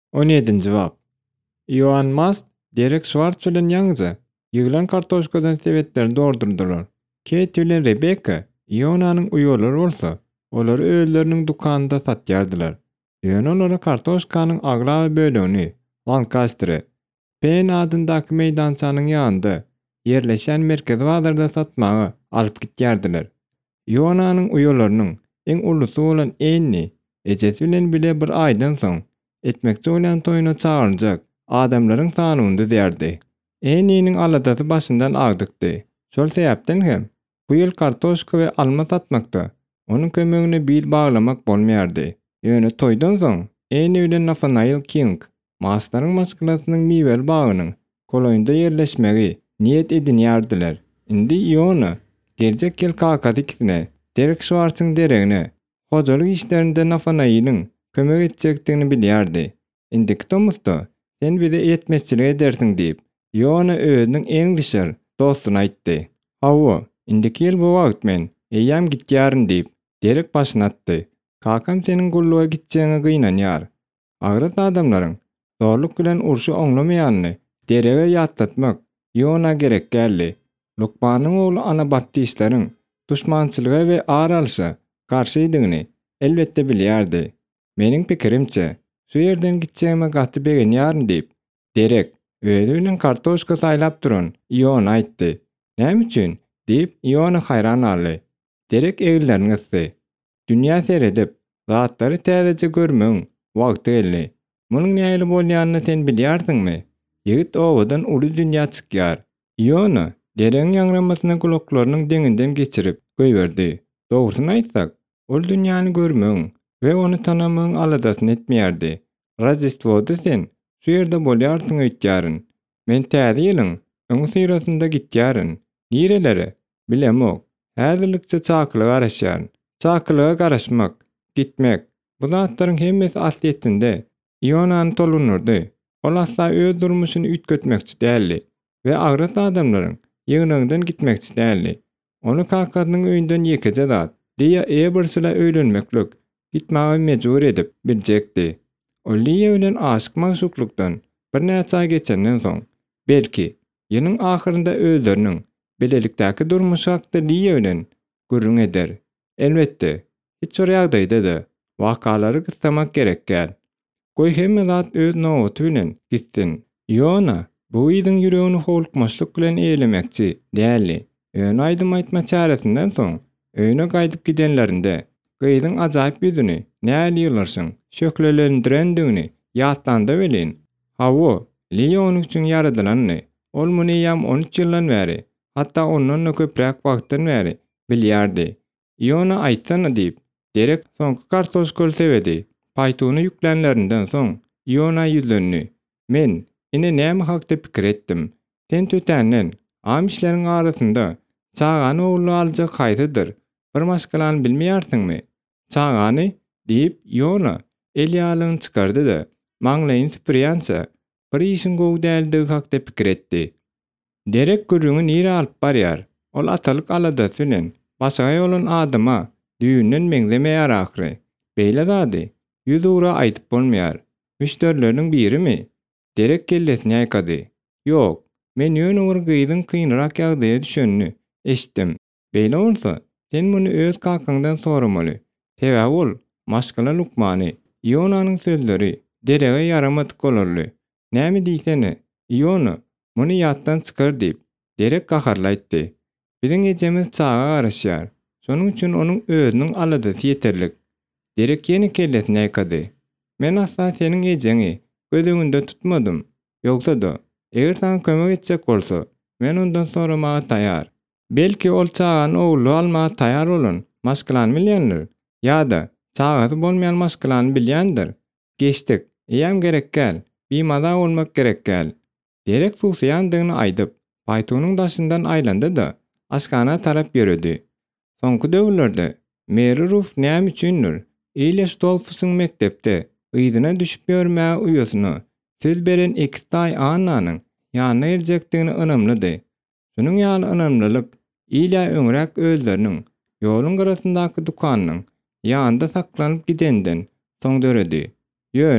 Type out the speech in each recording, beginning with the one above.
17-nji bab. Elon Musk, Derek Schwartz bilen ýaňyja ýygylan kartoşkadan sebetlerini doldurdylar. Kate bilen Rebecca, Ionanyň uýalary bolsa, olary özleriniň dukanynda satýardylar. Ýöne olara kartoşkanyň aglawy bölegini Lancaster'e, Penn adyndaky meýdançanyň ýanynda ýerleşen merkezi bazarda satmagy alyp gitýärdiler. Ionanyň uýalarynyň eň ulusy bolan Annie, ejesi bilen bile bir aýdan soň etmekçi bolan toýuna çagyrjak adamlaryň sanyny därdi. Annie'niň aladasy başyndan agdykdy. Şol sebäpden hem bu ýyl kartoşka we alma satmakda onuň kömegine bil baglamak bolmaýardy. Ýöne toýdan soň Annie bilen Nathaniel King Maslaryň maskulasynyň miwel bagynyň koloýunda ýerleşmegi niýet edinýärdiler. Indi Iona geljek ýyl kakadykine Derek Schwartz'yň deregine hojalyk işlerinde Nathaniel'in kömek etjekdigini bilýärdi. Indiki Thomas'da sen bize yetmezçilik edersiň diýip Iona özüniň en gişer dostuny aýtdy. Hawa, indiki ýyl bu wagt men eýýäm gitýärin diýip Derek başyny atdy. Kakam seniň gulluga gitjegiňe gynanýar. Agrat adamlaryň zorluk bilen urşy oňlamaýanyny Derek'e ýatlatmak Iona gerek geldi. Lukmanyň ogly Anabaptistleriň duşmançylyga we aralşa garşy edigini elbetde bilýärdi. Meniň pikirimçe, şu ýerden gitjegime gaty begenýäryn diýip Derek özü bilen kartoşka saýlap duran Iona aýtdy. Näme üçin? Diýip Iona haýran aldy. Derek egillerini ysdy. Dünýä seredip, zatlary täzeje görmegiň wagty geldi. Munyň näme bolýanyny sen bilýärsiňmi? Ýigit owadan uly dünýä çykýar. Iona Derek'iň ýaňramasyna kulaklarynyň deňinden geçirip goýberdi. Dogrusyny aýtsak, ol dünýäni görmegiň we ony tanamagyň aladasyny etmeýärdi. Rajestwoda sen şu ýerde bolýarsyň öýtýärin. Men täze ýylyň öňü syrasynda gitýärin. Nirelere? Bilemok. Häzirlikçe çakylyga garaşýar. Çakylyga garaşmak, gitmek. Bu zatlaryň hemmesi asliyetinde Ionany tolunurdy. Ol asla öz durmuşyny ütgetmekçi däldi we agrat adamlaryň ýygynyňdan gitmekçi däldi. Onu kakadynyň öýünden ýekeje zat, Lia Ebers'le öýlenmeklik gitmäge mejbur edip biljekdi. O Lia bilen aşyk maşuklukdan bir näçe ay geçenden soň, belki ýylyň ahyrynda özleriniň bilelikdäki durmuşy hakda Lia bilen gürrüň eder. Elbetde, hiç bir ýagdaýda da wakalary gyssamak gerek gäl. Goý hemme zat öz nowaty bilen gitsin. Iona bu ýygyň ýüregini howlukmaşlyk bilen eýlemekçi däldi. Öňe aýdym aýtma çäresinden soň öýüne gaýdyp gidenlerinde gyzyň ajaýyp ýüzüni näle ýylarsyň şöklelendirendigini ýatlandy bilen. Hawa, Lia onuň üçin ýaradylanyny, ol muny ýam 13 ýyldan bäri, hatda ondan da köpräk wagtdan bäri bilýärdi. Iona aýtsana diýip Derek soňky kartoşkaly sebedi. Paýtuny ýüklenlerinden soň Iona ýüzlendi. Men ine näme hakda pikir etdim. Sen tötänden am işleriň arasynda çağany ogly aljak haýdydyr. Bir maşgalany bilmeýärsiňmi? Çağany diýip Iona el ýalyny çykardy da maňlaýyny süpürýänçä bir işin gowdäldigi hakda pikir etdi. Derek gürrüňi nire alyp barýar? Ol atalyk aladasy bilen başga ýolan adama düýünden meňzemeýär ahry. Beýle zady ýüz ura aýdyp bolmaýar. Müşterileriniň birimi? Derek kellesini ýaýkady. Ýok, men ýöne bir gyzyň kynrak ýagdaýa düşenini eşitdim. Beýle bolsa, sen muny öz kakaňdan soramaly. Sebäbi ol, maşgala Lukmany, Ionanyň sözleri Derek'e yaramadyk bolarly. Näme diýsene? Iona, muny ýatdan çykar diýip Derek gaharlaýdy. Biziň ejemiz çağa garaşýar. Şonuň üçin onuň özüniň aladasy ýeterlik. Derek ýene kellesini ýaýkady. Men asla seniň ejeňi gözüňde tutmadym. Ýogsa da, eger sana kömek etjek bolsa, men ondan soramaga taýar. Belki ol çağany ogly almaga taýar bolan maşgylany bilýändir. Ýa-da çağasy bolmaýan maşgylany bilýändir. Geçdik, eýäm gerek gäl, bimada bolmak gerek gäl. Derek susaýandygyny aýdyp, paýtunyň daşyndan aýlandy da aşgana tarap ýöredi. Soňky döwürlerde Mary Ruff näme üçindir Ilya Stolfsyň mektepde ýygyna düşüp ýörmäge uýasyny söz beren Ekstay Annanyň ýanyna geljekdigini ynamlady. Şunuň ýaly ynamlylyk Ilya öňrek özleriniň ýoluň garasyndaky dukanynyň ýanynda saklanyp gidenden soň döredi. Ýöne,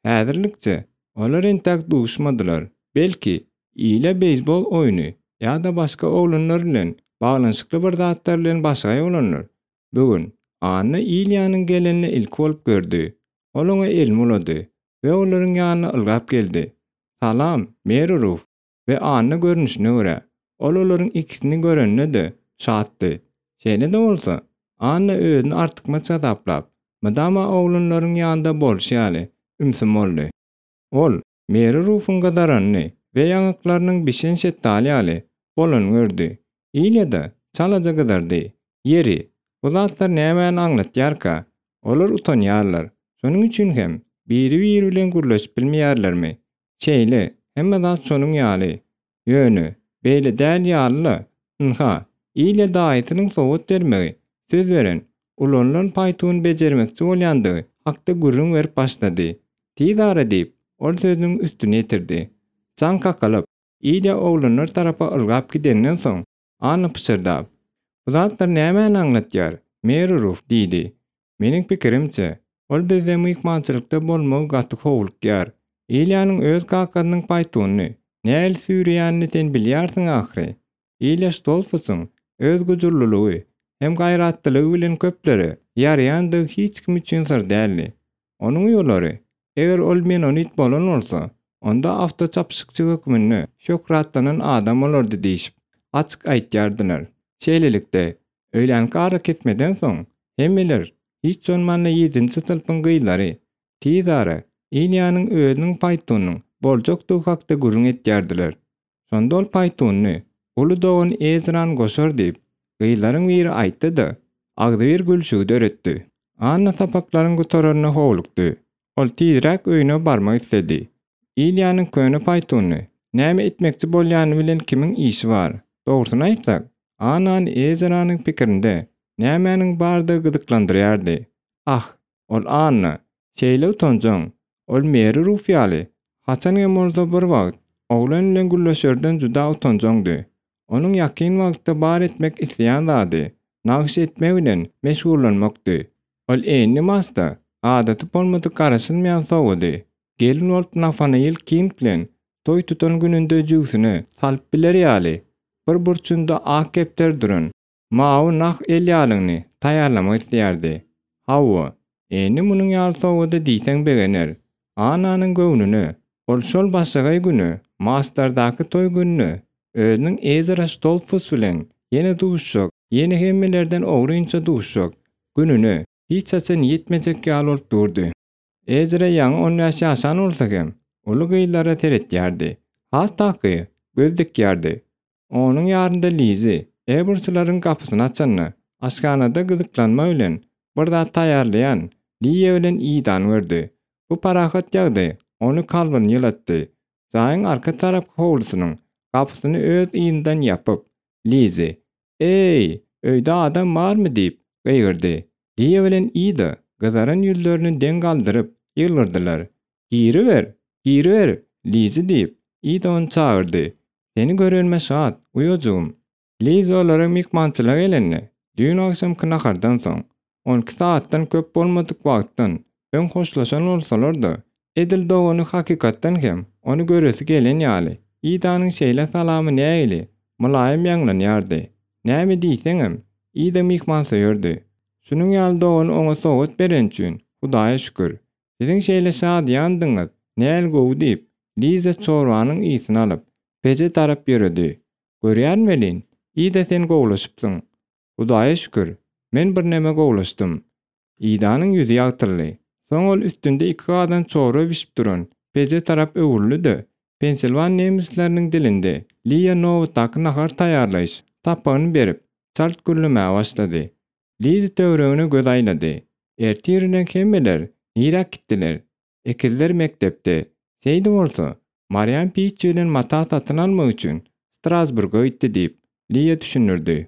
Häzirlikçe olar entek duşmadylar. Belki ýyle beýsbol oýuny ýa-da başga oglanlar bilen baglanşykly bir zatlar bilen başgaý olanlar. Bugün Anna Iliýanyň gelenine ilki bolup gördi. Ol oňa elmi ulady we olaryň ýanyna ylgap geldi. "Salam, Mary Ruth." We Anna görnüşine görä ol olaryň ikisini görenine-de şatdy. Şeýle de bolsa, Anna özüni artykma çadaplap, madama oglanlaryň ýanynda bolşýaly, ümsüm boldy. Ol Mary Ruth'un gadaranyny we ýangyklarynyň bişen şetdalýaly bolan gördü. Ýa-da çalaja gadardy. Yeri, bu zatlar nämäni aňlatýarka? Olar utanýarlar. Şonuň üçin hem biri-biri bilen gürleşip bilmeýärlermi? Şeýle, hemme zat şonuň ýaly. Ýöne, beýle däl ýaly. Ynha, ýyle daýatynyň sowat bermegi, söz beren, ulanlaryň paýtugyny bejermekçi bolýandygy hakda gürrüň berip başlady. Tizara diýip, ol sözüniň üstüne ýetirdi. Can kakalyp, ýyle oglanlar tarapa ylgap gidenden soň, Anna pysyrdyp, "Bu zatlar nämäni aňlatýar?" Mary Ruth diýdi. "Meniň pikirimçe, ol bizde myhmançylykda bolmagy gaty howlukýar. Ýylyanyň öz kakasynyň paýtugyny näl sürýänini sen bilýärsiň ahry. Ýyle Stolfusyň öz güjürlüligi hem gaýratlygy bilen köpleri ýaraýandygy hiç kim üçin sır däldi. Onuň ýolary, eger ol menonit bolan bolsa, onda awto çapşykçy hökmünde şöhratlanan adam bolardy" diýip açyk aýtýardylar. Şeýlelikde öýlänki ara ketmeden soň hemmeler hiç olmanda 7-nji sylpyň gyýlary tizara Iliýanyň özüniň paýtugynyň boljokdugy hakda gürrüň etýärdiler. Şonda ol paýtugyny uly dogan Ezran goşar diýip gyýlaryň biri aýtdy-da agdy bir gülşügi döretdi. Anna tapaklaryň götererine howlukdy. Ol tizrak öýüne barmak istedi. Iliýanyň köne paýtugyny näme etmekçi bolýany bilen kimiň işi bar? Dogrusyny aýtsak, Anna Ezranyň pikirinde nämäniň bardygy gyzyklandyrýardy. Ah, ol Anna, şeýle utanjaň, ol Mary Ruth ýaly. Haçan hem bolsa bir wagt oglan bilen gülleşerden juda utanjaňdy. Onuň ýakyn wagtda bar etmek isleýän zady, nagyş etmek bilen meşgullanmakdy. Ol eňni masta, adaty bolmady garaşylmaýan sowady. Gelin bolup Nathaniel King bilen toy tutan gününde jüýsüni salyp bilerýäli. Bir burçunda ak kepter duran, mawy nah el ýalyny taýýarlamak isleýärdi. Hawa, eňni munyň ýaly sowady diýseň begener. Ananyň göwnüne, ol şol başagaý günü, mastardaky toy gününe, özüniň Ezra Stolfus bilen ýene duşşak, ýene hemmelerden ogrynça duşşak gününe hiç açan ýetmejek ýaly bolup durdy. Ezra ýaňy 10 ýaş ýaşan bolsa hem, uly gyýlara teretýärdi. Hatdaky göz dikýärdi. Onuň ýarynda Lizi, ebersilaryň kapysyny açanny, aşganada gyzyklanma bilen bir zat taýýarlayan Liye bilen iýdan berdi. Bu parahat ýagdy onu kalbyny ýylatdy. Zaýyň arka tarap howlusynyň kapysyny öz iýinden ýapyp, Lizi, "Ey, öýde adam barmy?" diýip gygyrdy. Liye bilen iýdi gyzaran ýüzlerini den galdyryp ýylgyrdylar. "Giri ber, giri ber." Lizi diýip iýdi onu çagyrdy. "Seni görelme şat, uýajygym." Lizi olaryň mihmançylyga gelenine düýün akşamky nahardan soň 12 saatdan köp bolmadyk wagtdan öň hoşlaşan bolsalar-da, edil dogany hakykatdan hem onu göresi gelen ýaly. Ýa-danyň şeýle salamy näýli, mulaýym ýanglanýardy. "Näme diýseňem?" Ýa-da mihman söýerdi. "Şunuň ýaly dogany oňa sowat beren üçin Hudaýa şükür. Siziň şeýle şad ýandyňyz, näl gowy" diýip Lize çorwanyň ýysyny alyp peje tarap ýöredi. "Görýärmelin, ýa-da sen gowlaşypsyň." "Hudaýa şükür, men bir näme gowlaşdym." Ýa-danyň ýüzi ýagtyrly. Soň ol üstünde 2 gadan çorwa bişip duran peje tarap öwürlüdi. Pensilvan nemisleriniň dilinde Liya Novatak nahar taýýarlaýyş tapagyny berip çart gürlemäge başlady. Lizi töweregine göz aýlady. Erti ýerinden hemmeler nirak gitdiler. Ekizler mektepde. Seýdi bolsa, Marian Peach bilen mata satyn almak üçin Strasburga gitdi diýip Liya düşünürdi.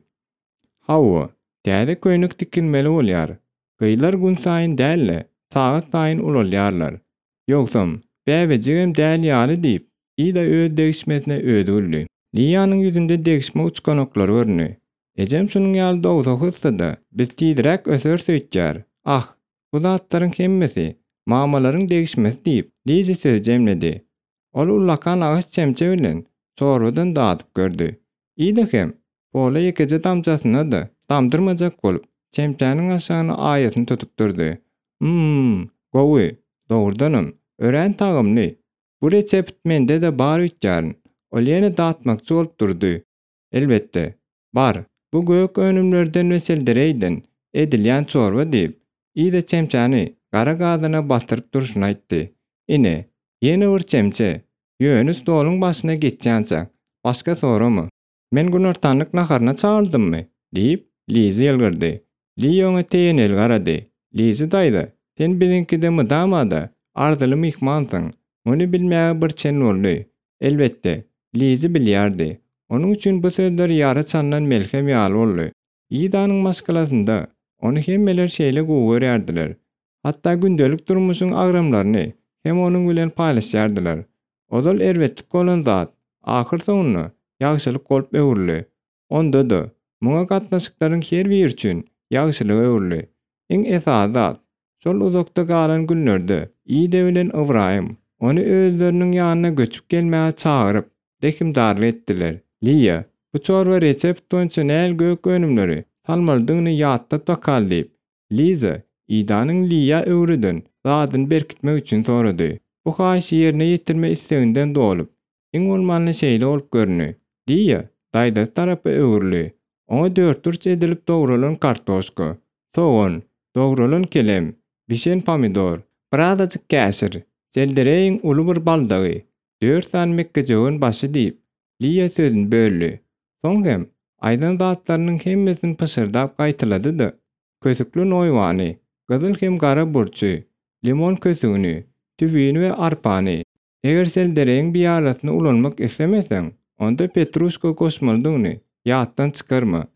Hawa, täze köýnük dikilmeli bolýar. Gyýlar gün saýyn dälle, sagat saýyn ulalýarlar. Ýogsam, bäwejigem däl ýaly diýip, ýa-da öz degişmesine özü güldü. Liýanyň ýüzünde degişme uçkanoklary görni. Ejem şunuň ýaly dogsa hysda biz tiýdirek öser söýtýär. Ah, bu zatlaryň hemmesi Mamalaryň degişmesi diýip Liza söz jemledi. Ol ulakan agyş çemçe bilen çorbadan datyp gördi. Ýa-da hem bola ýekeje damjasyna da damdyrmajak bolup çemçäniň aşagyna aýatyny tutup durdy. Gowy, dogurdanam, ören tagymly. Bu resept mende de bar ütýäryn. Ol ýene datmakçy bolup durdy. Elbetde, bar. Bu gök önümlerden we seldereyden edilýän çorba diýip, ýa-da çemçäni gara gazyna bastyryp duruşyny aýtdy. Ine, ýene bir çemçe. Ýöne stoluň başyna geçýänçä. Başga soramy? Men günortanlyk naharyna çağırdymmy? Diýip Liza ýelgirdi. Liza oňa teýenel garady. Liza daýdy. Sen bizinkide mydamada ardyly mihmansyň. Muny bilmäge bir çen boldy. Elbetde, Liza bilýärdi. Onuň üçin bu sözler ýara çandan melhem ýaly boldy. Ýa-danyň maskalasynda ony hemmeler şeýle gowy görýärdiler. Hatda gündelik durmuşyň agramlaryny hem onuň bilen paýlaşýardylar. Ozal erwetlik bolan zat ahyr soňunda ýagşylyk bolup öwürli. Onda da muňa gatnaşyklaryň her biri üçin ýagşylyk öwürli. Iň esas zat şol uzakda galan günlerde Ida bilen Ibrahim ony özleriniň ýanyna göçüp gelmäge çagyryp rekimdarlyk etdiler. Liya, bu çorba resept boýunça näl gök önümleri salmaldygyny ýatda tokal diýip, Liza, Idanyň Liya öwrüden zadyny berkitmek üçin sorady. Bu haýşy ýerine ýetirme isteginden dolup, iň bolmanly şeýle bolup görünýär. Liya, daýda tarapy öwrüli. Oňa dörtdürç edilip dogrulan kartoşka, soğan, dogrulan kelem, bişen pomidor, birazajyk käsir, seldereýiň uly bir baldagy, 4 san mekkejogyň başy diýip, Liya sözüni böldü. Soň hem aýdan zatlarynyň hemmesini pysyrdyp gaýtylady-da. Kösükli noýwany, gyzyl hem gara burçy, limon kösügini, tüwini we arpany. Eger seldereýiň bir ýarasyny ulanmak islemeseň, onda petrushka goşmaldygyny ýatdan çykarma.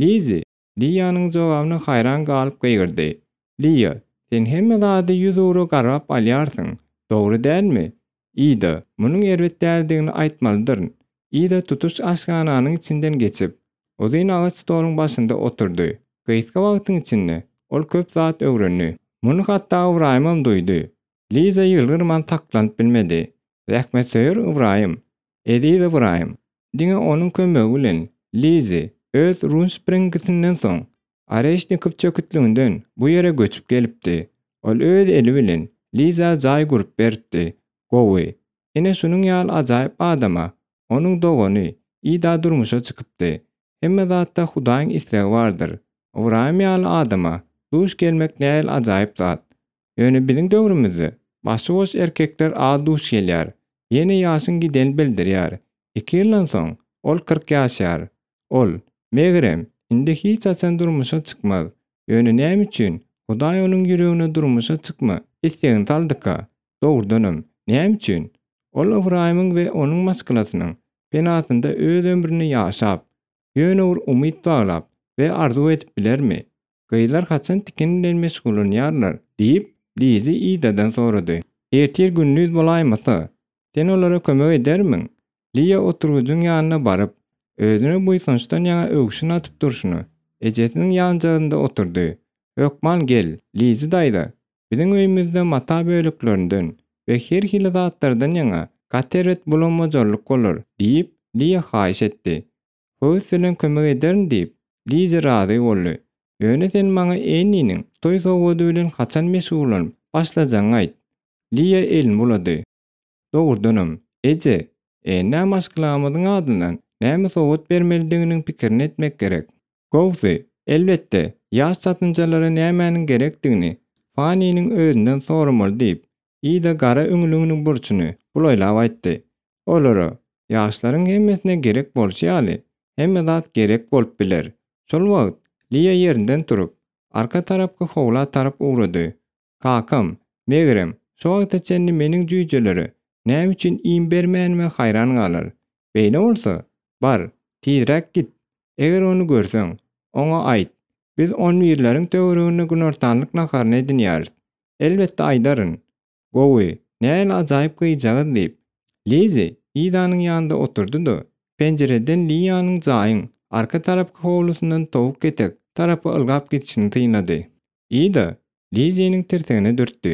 Liýanyň jogabyna haýran galyp gygyrdy. Liya, sen hemme zady 100 euro garap alýarsyň, dogry dälmi? Ida, munyň erwet däldigini aýtmalydyr. Ida tutuş aşgananyň içinden geçip, ozyň agaç stoluň başynda oturdy. Gyýtka wagtyň içinde ol köp zat öwrenli. Muny hatda Ibrahimam duýdy. Liza ýylgyrman taklanyp bilmedi. Rahmet söýür Ibrahim. Edil Ibrahim. Diňe onuň kömegi bilen Liza öz Runspringisinden soň Areşnikov çökütliginden bu ýere göçüp gelipdi. Ol öz eli bilen Liza jaý gurup berdi. Gowy. Ene şunyň ýaly ajaýyp adama. Onuň dogany ida durmuşa çykypdy. Hemme zatda Hudaýyň istegi bardyr. Ibrahim ýaly adama duş gelmek näil ajaýyp zat. Ýöne biziň döwrümizde başy boş erkekler az duş gelýär. Ýene ýaşyň giden bildirýär. 2 ýyldan soň ol 40 ýaşar. Ol, megrem, indi hiç açan durmuşa çykmaz. Ýöne näme üçin? Hudaý onuň ýüregine durmuşa çykma istegini saldyka. Dogurdanam, näme üçin? Ol Ibrahimyň we onuň maskalasynyň penasynda öz ömrüni ýaşap, ýöne bir umyt baglap we arzu edip bilermi? Gyýlar haçan tikin bilen meşgulanýarlar diýip Liza Idadan sorady. Ertir günnüz bolaýmasa, sen olara kömek edermiň? Liya oturgudyň ýanyna baryp, özüne buýsunçdan ýa öwüşin atyp durşuny ejesiniň ýanjagynda oturdy. Ökmal gel, Liza daýdy. Biziň öýümizde mata böleklerinden we her hili zatlardan ýa kateret bulanmajylyk bolar diýip Liya haýyş etdi. Höz bilen kömek ederim diýip Liza razy boldy. Ýöne sen maňa eniniň toý sowgady bilen haçan meşgulanyp başlajagyny aýt. Liya elin bulady. Dogurdanam, eje, näme aşkylamadyň adynan näme sowgat bermelidiginiň pikirini etmek gerek. Gowsy, elbetde, ýaş satynjalara nämäniň gerekdigini Fanynyň özünden soramaly diýip, Ida gara öňlüğiniň burçuny bulaýlap aýtdy. Olara, ýaşlaryň hemmesine gerek bolýaly, hemme zat gerek bolup biler. Şol wagt Liya ýerinden turup, arka tarapga howla tarap ugrady. Kakam, megrem, şu wagta çenli meniň jüýjeleri näme üçin iň bermänime haýran galar. Beýle bolsa, bar, tizrek git. Eger onu görseň, oňa aýt. Biz on ýerleriň töweregine günortanlyk naharyny edinýäris. Elbetde aýdaryn. Gowy, näil ajaýyp gyýjagy diýip. Liza Idanyň ýanynda oturdy-da, penjereden Liyanyň jaýyň arka tarapky howlusundan towuk getek tarapy ılgap gitişini tyýnady. Ida Lizanyň tirtegine dürtdi.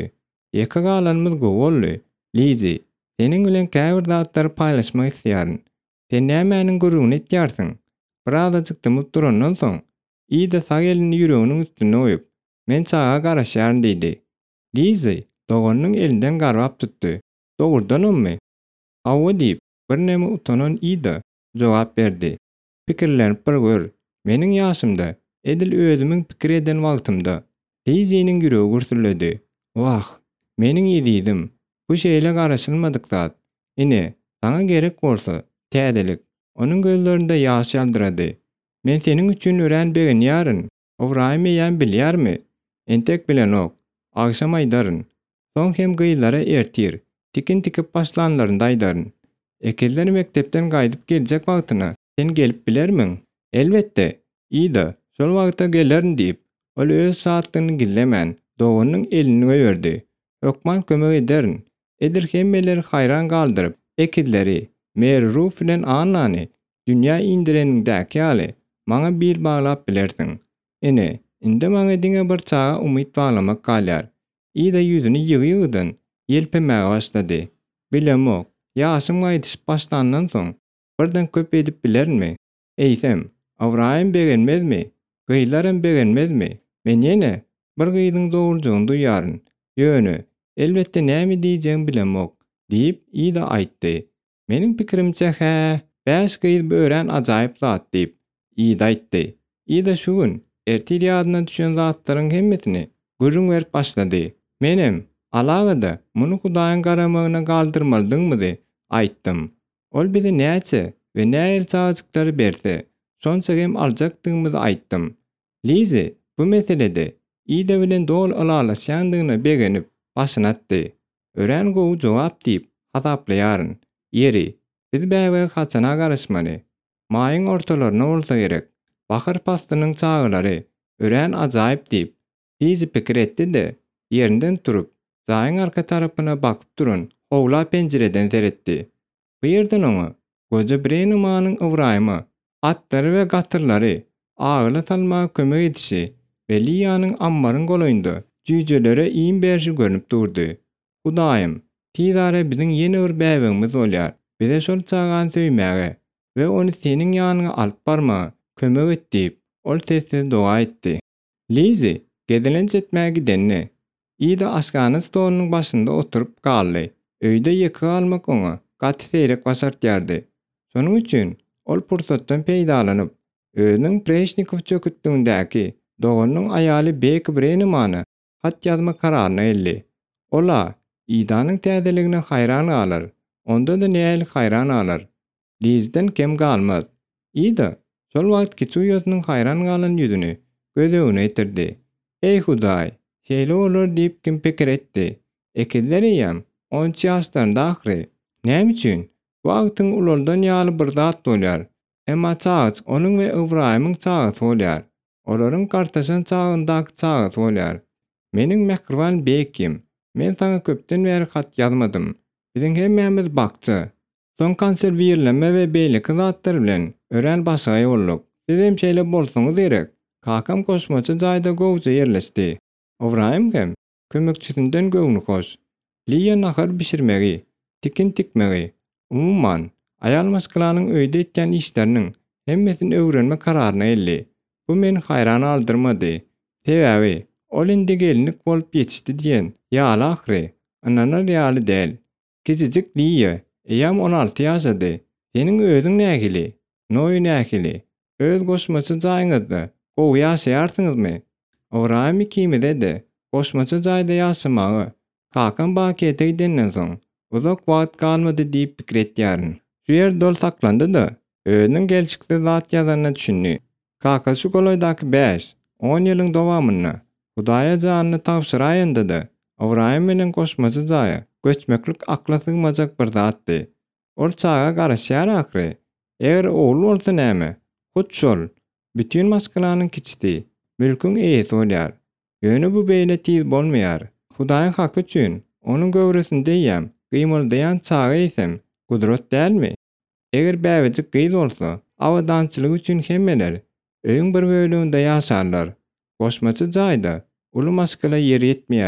Eka galanymyz gowy boldy. Lizi, seniň bilen käbir zatlary paýlaşmak isleýäryn. Sen nämäniň gurruna etýärsiň? Birazajyk dymyp durandan soň, ida sag elini ýüreginiň üstüne goýup, men çaga garaşýaryn diýdi. Lizi, doganyň elinden garabap tutdy. Dogurdanmy? Awwa diýip, bir näme utanan ida jogap berdi. Pikirlenip bir gör. Meniň ýaşymda, edil özümiň pikir eden wagtymda, Lizi'niň ýüregi gürsüledi. Wah, meniň ýedidim. Bu şeýle garaşylmadyk zat. Ine, saňa gerek bolsa, täzelik. Onuň gözlerinde ýaş ýaldyrady. Men seniň üçin ören begenýäryn. Owraýym ýan bilýärmi? Entek bilenok. Agşam aýdaryn. Soň hem gyýlara ertir. Tikin tikip başlanlaryny aýdaryn. Ekeller mektepden gaýdyp geljek wagtyna sen gelip bilermiň? Elbetde. Ida, şol wagtda gelerin diýip, ol öz saatlygyny gizlemän doganyň elini göberdi. Ökman kömek ederin. Edir hemmeleri hayran galdyryp, ekidleri, Mer Ruf bilen anany dünýä indirenindäki ýaly maňa bir baglap bilersiň. Ine, indi maňa diňe bir çaga umyt baglamak galýar. Ida ýüzüni ýygy-ýygydan ýelpemäge başlady. Bilemok, ýaşym gaýdyşyp başlandan soň birden köp edip bilermi? Eýsem, Awraýym begenmezmi? Gyýlarym begenmezmi? Men ýene bir gyýdyň dogurjygyny duýaryn. Ýöne, elbetde näme diýjegimi bilemok, diýip ida aýtdy. Meniň pikirimçe hä, bäş gyýyp ören ajaýyp zat diýip ida aýtdy. Ida şu gün ertir ýadyna düşen zatlaryň hemmesini gürrüň berip başlady. Menem alagada muny Hudaýyň garamagyna galdyrmaldyňmydy? Aýtdym. Ol bize näçe we näil çagajyklary berdi. Şonça hem aljakdyňmyzy aýtdym. Lizi, bu meselede ida bilen dol alalaşýandygyna begenip başynatdy. Ören gowy jogap diýip hasaplaýaryn. Yeri, biz bäge haçana garaşmaly. Maýyň ortalaryna bolsa gerek. Bahar pastynyň çağılary, ören ajaýyp diýip, Lizi pikir etdi-de, ýerinden turup, zaýyň arka tarapyna bakyp duran howla penjereden seretdi. Bu ýerden oňa goja Brenemanyň Awraýymy, atlary we gatyrlary agyla salmaga kömek edişi we Liýanyň ammaryň golaýynda jüýjelere iň berşi görünüp durdy. Hudaýym, tizara biziň ýene bir bäbegimiz bolýar. Bize şol çagan söýmäge we ony seniň ýanyňa alyp barmaga kömek et diýip, ol sessiz doga etdi. Lizi, gedilenç etmäge gidenne. Ida aşgany stolunyň başynda oturup galdy. Öýde ýeki almak oňa gaty seýrek başartýardy. Şonuň üçin ol pursatdan peýdalanyp, özüniň Brezhnev çökütdigindäki doganyň aýaly Bek Brenemany hat ýazma kararyna eldi. Ola, Idanyň täzeligine haýran galar. Onda da näil haýran galar. Lizden kem galmaz. Ida, şol wagt kiçi ýöňüň haýran galan ýüzüni gözegine etirdi. Ey Hudaý, şeýle bolar diýip kim pikir etdi. Ekilleri ýam 10 ýaşlarynda ahry. Näme üçin? Wagtyň ulardan ýaly bir zat bolýar. Emma çağıç onuň we Awraýymyň çağıty bolýar. Olaryň kartaşan çağındaky çağıty bolýar. Meniň mehriban bekim. Men saňa köpden beri hat ýazmadym. Biziň hemmämiz bakçy. Soň konserwirleme we beýleki zatlar bilen ören başga ýolluk. Siz hem şeýle bolsaňyz gerek. Kakam koşmaçy jaýda gowja ýerleşdi. Awraýym hem kömekçisinden gowny koş. Liýa nahar bişirmegi, tikin tikmegi. Umumyň, aýal maşgylanyň öýde etýän işleriniň hemmesini öwrenme kararyna eldi. Bu meni haýran aldyrmady. Sebäbi, ol indi gelinlik bolup ýetişdi diýen ýaly ahry, ananar ýaly däl. Gijijik Liýa, eýam 16 ýaşady. Seniň özüň nähili? Noý nähili? Öz goşmaçy jaýyňyzda gowy ýaşaýarsyňyzmy? Awraýym kimide goşmaçy jaýda ýaşamagy kakam bakete gidenden soň uzak wagt galmady diýip pikir etýäryn. Şu ýer dol saklandy-da, özüniň gelçikde zat ýazanyna düşündi. Kaka şu golaýdaky 5-10 ýylyň dowamyna Hudaýa janyny tagşyraýanda-da Awraýym menen goşmaçy jaýa göçmeklik akla sygmajak bir zatdy. Ol çaga garaşýar ahry. Eger oğul bolsa näme? Hut şol. Bütün maşgylanyň kiçdi. Mülküň eýesi bolýar. Ýöne bu beýle tiz bolmaýar. Hudaýyň haky üçin onuň göwresinde ýam gymyldaýan çaga eýsem gudrat dälmi? Eger bäwejik gyz bolsa, awadançylyk üçin hemmeler öýüň bir bölüminde ýaşarlar. Goşmaçy jaýda uly maşgyla ýeri ýetmeýär.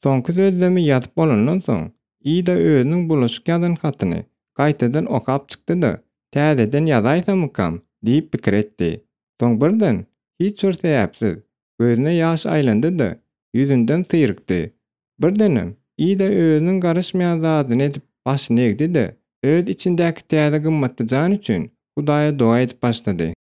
Soňky sözlemi ýazyp bolandan soň, Ida özüniň bulaşyk ýazan hatyny gaýtadan okap çykdy-da, "Täzeden ýazaýsamykam?" diýip pikir etdi. Soň birden, hiç bir sebäpsiz, gözüne ýaş aýlandy-da, ýüzünden syrykdy. Birdenem, Ida özüniň garaşmaýan zadyny edip başyny egdi-de, öz içindäki täze gymmatly jan üçin Hudaýa dua edip başlady.